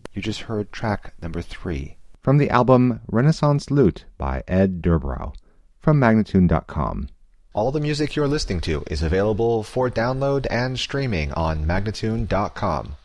You just heard track number 3 from the album Renaissance Lute by Ed Durbrow from Magnatune.com. All the music you're listening to is available for download and streaming on Magnatune.com.